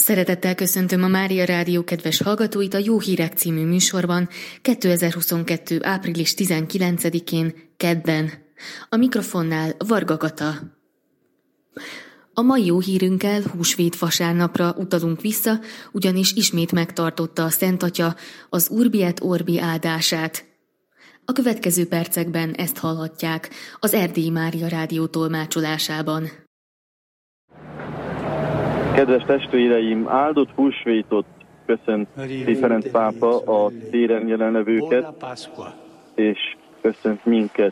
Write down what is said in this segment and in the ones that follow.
Szeretettel köszöntöm a Mária Rádió kedves hallgatóit a Jó Hírek című műsorban 2022. április 19-én, kedden. A mikrofonnál Varga Kata. A mai jó hírünkkel húsvét vasárnapra utalunk vissza, ugyanis ismét megtartotta a Szent Atya az Urbi et Orbi áldását. A következő percekben ezt hallhatják az Erdélyi Mária Rádió tolmácsolásában. Kedves testvéreim, áldott húsvétot köszönti Ferenc pápa a téren jelenlevőket, és köszönt minket.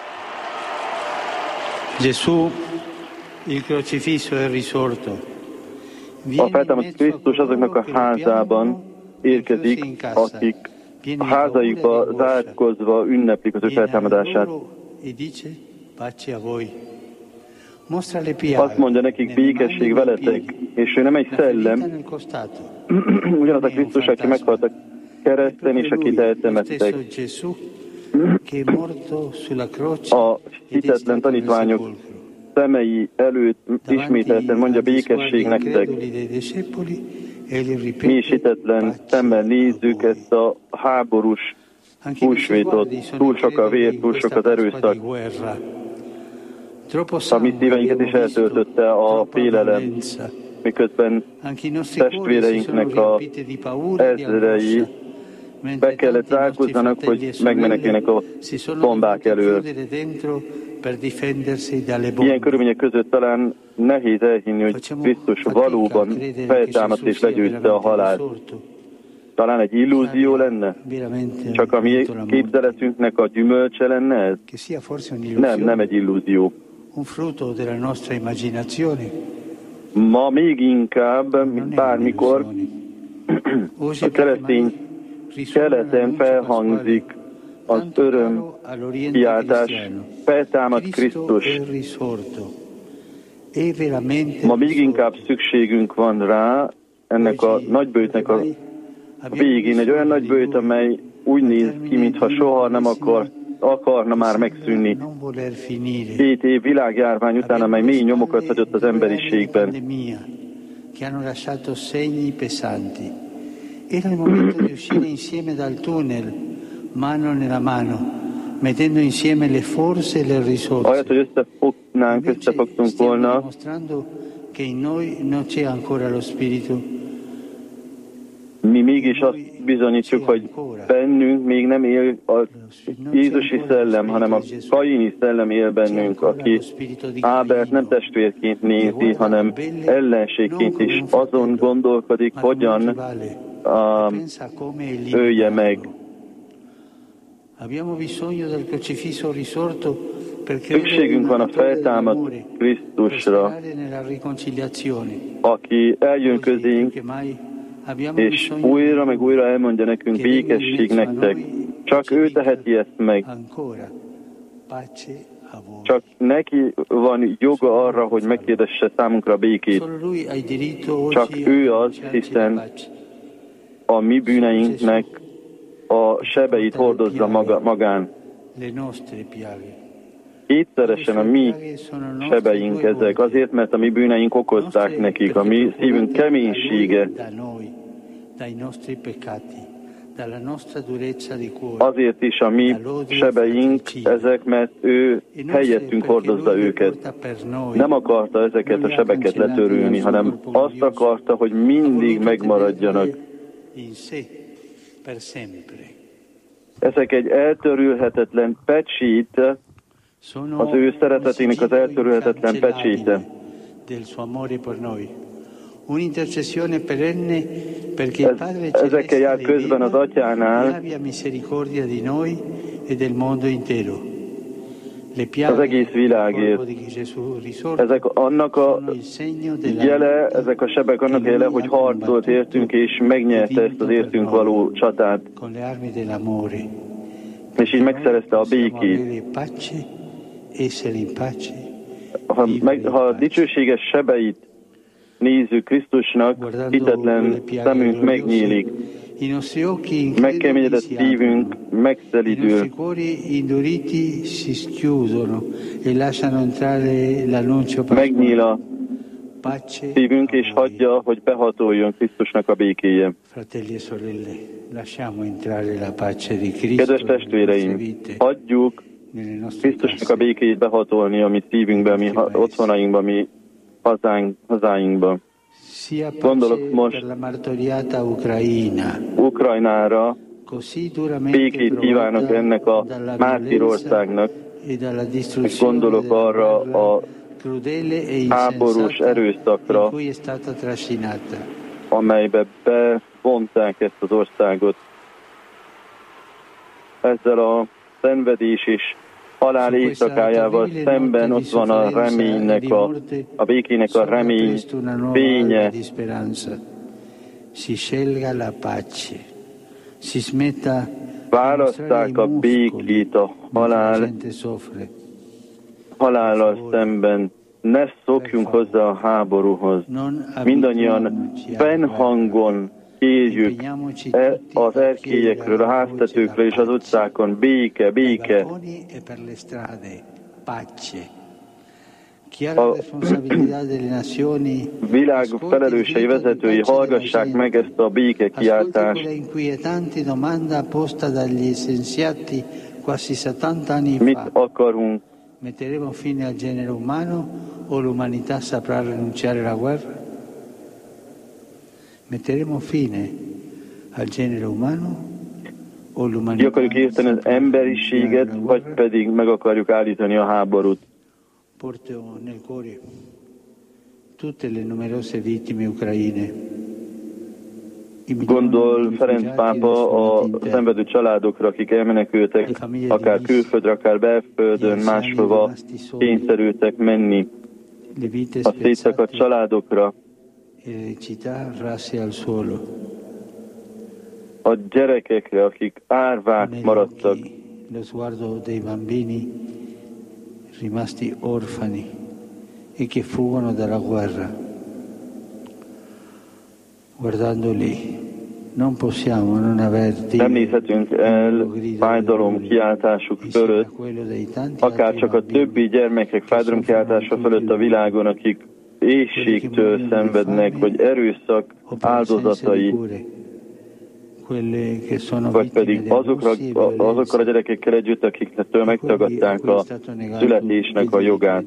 A feltámadt Krisztus azoknak a házában érkezik, akik a házaikba zárkózva ünneplik az ő feltámadását. Azt mondja nekik, békesség veletek, és ő nem egy szellem, ugyanaz a Krisztus, aki meghalt a kereszten, és akit eltemettek. A hitetlen tanítványok szemei előtt ismételten mondja, békesség nektek. Mi is hitetlen szemmel nézzük ezt a háborús húsvétot. Túl sok a vér, túl sok az erőszak. A mi szíveinket is eltöltötte a félelem, miközben testvéreinknek a ezrei be kellett zárkózzanak, hogy megmeneküljenek a bombák elől. Ilyen körülmények között talán nehéz elhinni, hogy Krisztus valóban feltámadt és legyőzte a halált. Talán egy illúzió lenne? Csak a mi képzeletünknek a gyümölcse lenne ez? Nem egy illúzió. Ma még inkább, mint bármikor, a keresztény keleten felhangzik az öröm kiáltás, feltámad Krisztus. Ma még inkább szükségünk van rá, ennek a nagyböjtnek a végén, egy olyan nagyböjt, amely úgy néz ki, mintha soha nem akarna már megszűnni. 2 év világjárvány után, amely mély nyomokat hagyott az emberiségben. Era il momento di uscire insieme dal tunnel, mano nella mano, mettendo insieme le forze e le risorse. Ahelyett, hogy összefogtunk volna, dimostrando che in noi non c'è ancora lo spirito. Mi mégis azt bizonyítjuk, hogy bennünk még nem él a Jézusi szellem, hanem a Kaini szellem él bennünk, aki Ábelt nem testvérként nézi, hanem ellenségként is azon gondolkodik, hogyan ölje meg. Szükségünk van a feltámadt Krisztusra, aki eljön közénk, és újra meg újra elmondja nekünk, békesség nektek. Csak ő teheti ezt meg. Csak neki van joga arra, hogy megkérdesse számunkra békét. Csak ő az, hiszen a mi bűneinknek a sebeit hordozza magán. Kétszeresen a mi sebeink ezek, azért, mert a mi bűneink okozták nekik, a mi szívünk keménysége. Azért is a mi sebeink ezek, mert ő helyettünk hordozza őket. Nem akarta ezeket a sebeket letörülni, hanem azt akarta, hogy mindig megmaradjanak. Ezek egy eltörülhetetlen pecsét, az ő szeretetének az eltörülhetetlen pecséte. Ezekkel jár közben az Atyánál az egész világért. Ezek annak a jele, ezek a sebek annak jele, hogy harcolt értünk és megnyerte ezt az értünk való csatát. És így megszerezte a békét. Ha a dicsőséges sebeit nézzük Krisztusnak, hitetlen szemünk megnyílik. Megkeményedett szívünk megszelidül. Megnyíl a szívünk, és hagyja, hogy behatoljon Krisztusnak a békéje. Kedves testvéreim, hagyjuk Krisztusnak a békéjét behatolni a mi szívünkbe, a mi otthonainkba, a mi hazáinkba. Gondolok most Ukrajnára, békét kívánok ennek a mártírországnak, és gondolok arra a háborús erőszakra, amelybe bevonták ezt az országot. Ezzel a szenvedés és halál éjszakájával szemben ott van a reménynek, a békének a remény fénye. Választák a békét a halállal szemben. Ne szokjunk hozzá a háborúhoz. Mindannyian fennhangon kérjük az erkélyekről, a háztetőkről és az utcákon béke, béke. A világ felelősei, vezetői, hallgassák meg ezt a béke kiáltást. Mit akarunk? Metteremo fine al genere umano o l'umanità saprà rinunciare alla guerra? Metteremo fine al genere umano o l'umanità? Ki akarjuk érteni az emberiséget, vagy pedig meg akarjuk állítani a háborút? Porto nel cuore tutte le numerose vittime ucraine. Gondol Ferenc pápa a szenvedő családokra, akik elmenekültek, akár külföldre, akár belföldön, máshova kényszerültek menni. A szétszakadt családokra, a gyerekekre, akik árvák maradtak, rimasti orfani e che fuggono dalla guerra. Guardandoli, non possiamo non aver nem nézhetünk el fájdalomkiáltásuk fölött, akár csak a többi gyermekek fájdalomkiáltása fölött a világon, akik éhségtől szenvednek, vagy erőszak áldozatai, vagy pedig azokkal a gyerekekkel együtt, akiktől megtagadták a születésnek a jogát.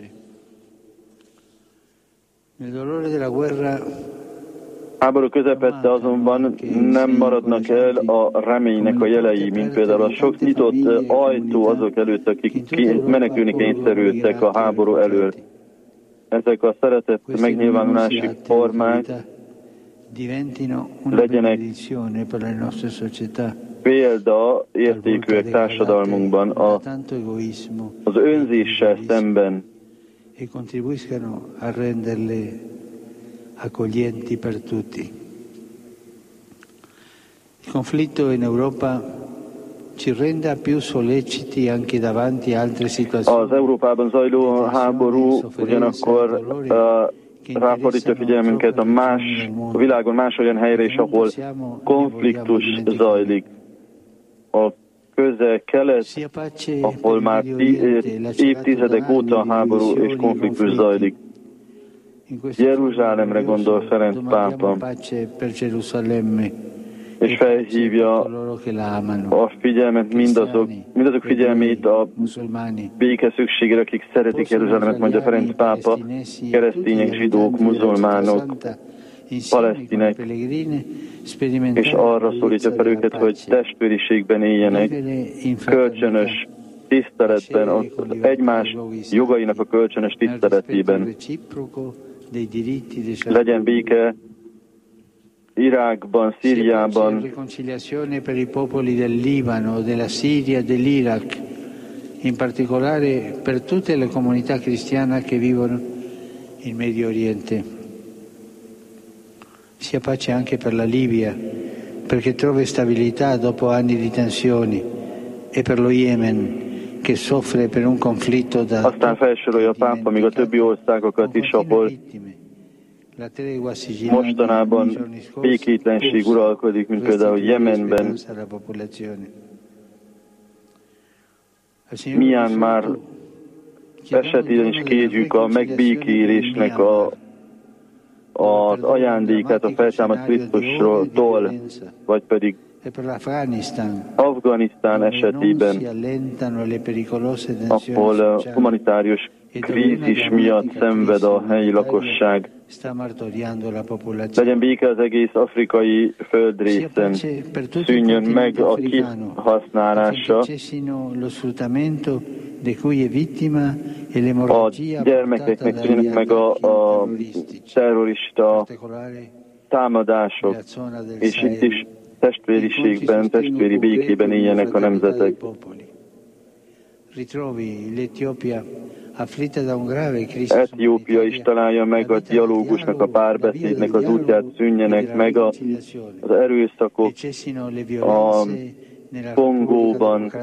Háború közepette azonban nem maradnak el a reménynek a jelei, mint például a sok nyitott ajtó azok előtt, akik menekülni kényszerültek a háború elől. Ezek a szeretet megnyilvánulási formák legyenek példaértékűek társadalmunkban az önzéssel szemben, e contribuiscano a renderle accoglienti per tutti. Il conflitto in Europa ci renda più solleciti anche davanti a altre situazioni. Az Európában zajló háború ugyanakkor ráfordítja figyelmünket a világon más olyan helyre is, ahol konfliktus zajlik. A Közel-Kelet, ahol már évtizedek óta háború és konfliktus zajlik. Jeruzsálemre gondol Ferenc pápa, és felhívja a figyelmet mindazok figyelmét a béke szükségére, akik szeretik Jeruzsálemet, mondja Ferenc pápa, keresztények, zsidók, muzulmánok, palesztinek, és arra szólítja fel őket, hogy testvériségben éljenek, kölcsönös tiszteletben, az egymás jogainak a kölcsönös tiszteletében. Legyen béke Irakban, Szíriában, riconciliazione per i popoli del Libano, della Siria, dell'Iraq, in particolare per tutte le comunità cristiane che vivono in Medio Oriente. Sia pace anche per la Libia, perché trova stabilità dopo anni di tensioni, e per lo Yemen, che soffre per un conflitto da... Aztán felsorolja a pápa még a többi országokat is, ahol mostanában békétlenség uralkodik, mint például Jemenben, Myanmar esetében is kérjük a megbékélésnek a az ajándékát a feltámadt Krisztustól, vagy pedig Afganisztán esetében, ahol humanitárius krízis miatt szenved a helyi lakosság. Legyen béke az egész afrikai földrészen, szűnjön meg a kihasználása, a gyermekeknek szűnjenek meg a terrorista támadások, és itt is testvériségben, testvéri békében éljenek a nemzetek. Etiópia is találja meg a dialógusnak, a párbeszédnek az útját, szűnjenek meg az erőszakok a Kongóban,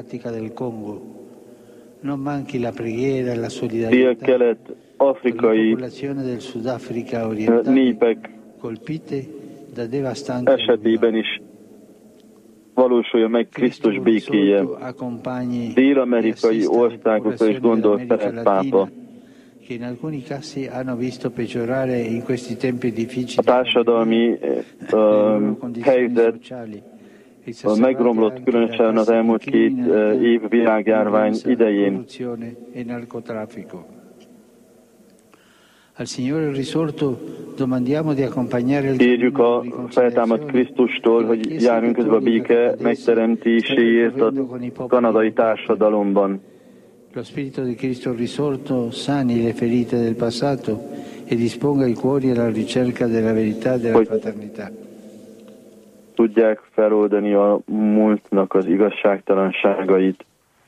dél-kelet-afrikai népek esetében is valósulja meg Krisztus békéje. Dél-amerikai országokra is gondol Ferenc pápa. A társadalmi helyzet megromlott különösen az elmúlt 2 év világjárvány idején. Kérjük a feltámadt Krisztustól, hogy járjunk közben a béke megteremtéséért a kanadai társadalomban. Lo Spirito di Cristo risorto sani le ferite del passato e disponga i cuori alla ricerca della verità e della fraternità. Tudják feloldani a múltnak az igazságtalanságait.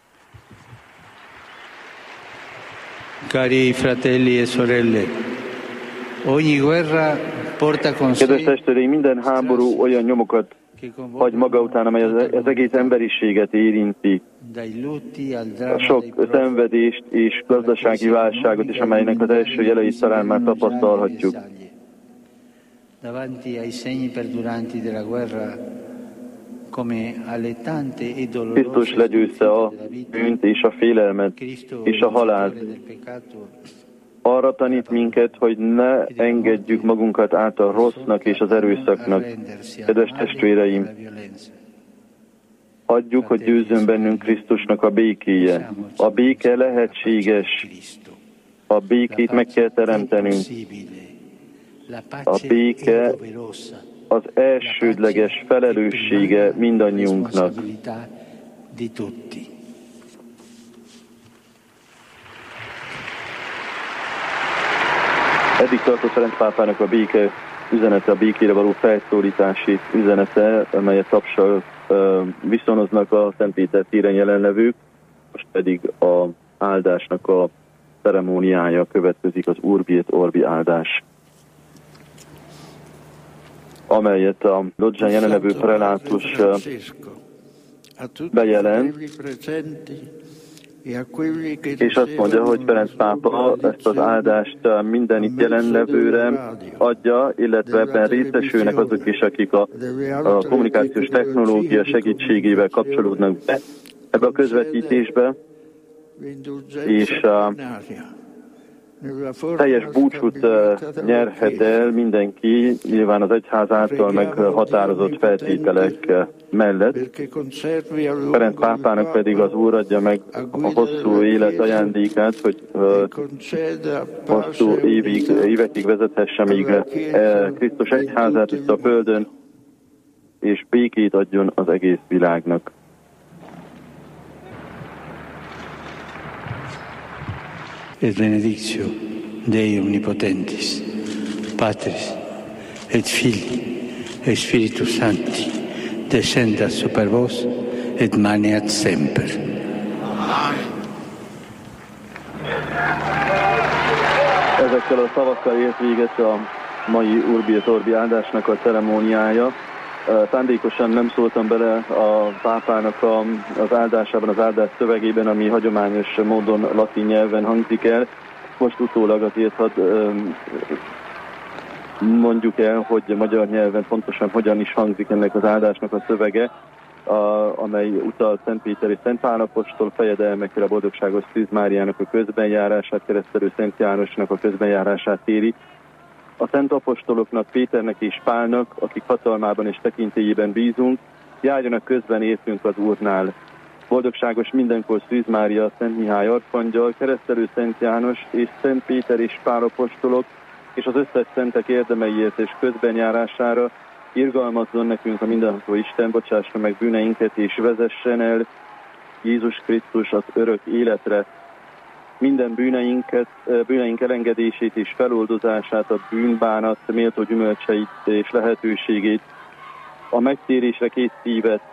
Cari fratelli e sorelle, ogni guerra porta con sé. Kedves testvéreim, minden háború olyan nyomokat hagy maga után, amely az egész emberiséget érinti. A sok szenvedést és gazdasági válságot is, amelynek az első jeleit talán már tapasztalhatjuk. Krisztus legyőzte a bűnt és a félelmet és a halált. Arra tanít minket, hogy ne engedjük magunkat át a rossznak és az erőszaknak. Kedves testvéreim, hagyjuk, hogy győzzön bennünk Krisztusnak a békéje. A béke lehetséges. A békét meg kell teremtenünk. A béke az elsődleges felelőssége mindannyiunknak. Eddig tartott Ferenc pápának a béke üzenete, a békére való felszólítási üzenete, amelyet tapsal viszonoznak a Szent Péter téren jelenlevők, most pedig az áldásnak a ceremóniája következik, az Urbi et Orbi áldás, amelyet a Lodzsán jelenlevő prelátus bejelent, és azt mondja, hogy Ferenc pápa ezt az áldást minden itt jelenlevőre adja, illetve ebben részesülnek azok is, akik a kommunikációs technológia segítségével kapcsolódnak be ebbe a közvetítésbe, és teljes búcsút nyerhet el mindenki, nyilván az egyház által meghatározott feltételek mellett. Ferenc pápának pedig az Úr adja meg a hosszú élet ajándékát, hogy hosszú évekig vezethesse még Krisztus egyházát itt a földön, és békét adjon az egész világnak. Et benedictio Dei omnipotentis, Patris et Filii et Spiritus Sancti, descendat super vos et maneat semper. Ezekkel a szavakkal ért véget a mai Urbi et Orbi áldásnak a ceremóniája. Szándékosan nem szóltam bele a pápának az áldásában, az áldás szövegében, ami hagyományos módon latin nyelven hangzik el. Most utólag azért mondjuk el, hogy magyar nyelven pontosan hogyan is hangzik ennek az áldásnak a szövege, amely utal Szent Péter és Szent Pál apostol fejedelmekre, a boldogságos Szűz Máriának a közbenjárását, Keresztelő Szent Jánosnak a közbenjárását éri, a szent apostoloknak, Péternek és Pálnak, akik hatalmában és tekintélyében bízunk, járjanak közben értünk az Úrnál. Boldogságos mindenkor Szűz Mária, Szent Mihály arkangyal, Keresztelő Szent János és Szent Péter és Pál apostolok, és az összes szentek érdemeiért és közbenjárására irgalmazzon nekünk a mindenható Isten, bocsásson meg bűneinket és vezessen el Jézus Krisztus az örök életre. Minden bűneink elengedését és feloldozását, a bűnbánat méltó gyümölcseit és lehetőségét, a megtérésre kész szívet,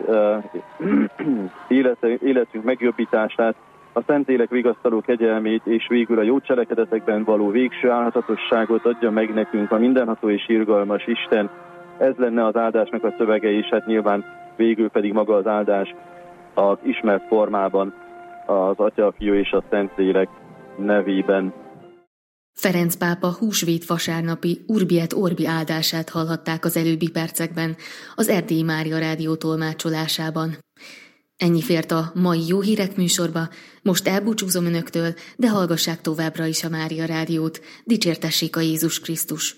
életünk megjobbítását, a Szentlélek vigasztaló kegyelmét, és végül a jó cselekedetekben való végső állhatatosságot adja meg nekünk a mindenható és irgalmas Isten. Ez lenne az áldásnak a szövege, és hát nyilván végül pedig maga az áldás az ismert formában, az Atya, a Fiú és a Szentlélek nevében. Ferenc pápa húsvét vasárnapi Urbi et Orbi áldását hallhatták az előbbi percekben az Erdélyi Mária Rádió tolmácsolásában. Ennyi fért a mai Jó Hírek műsorba, most elbúcsúzom önöktől, de hallgassák továbbra is a Mária Rádiót, dicsértessék a Jézus Krisztus.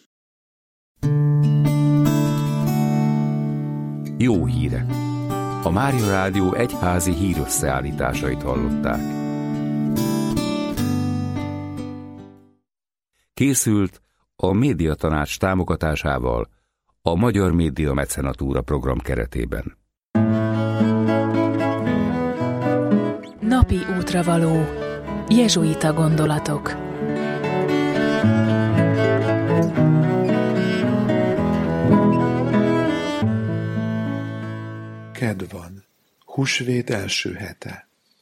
Jó hírek! A Mária Rádió egyházi hírösszeállításait hallották. Készült a Médiatanács támogatásával a Magyar Média Mecenatúra program keretében. Napi útravaló. Jezsuita gondolatok. Kedd van. Húsvét első hete.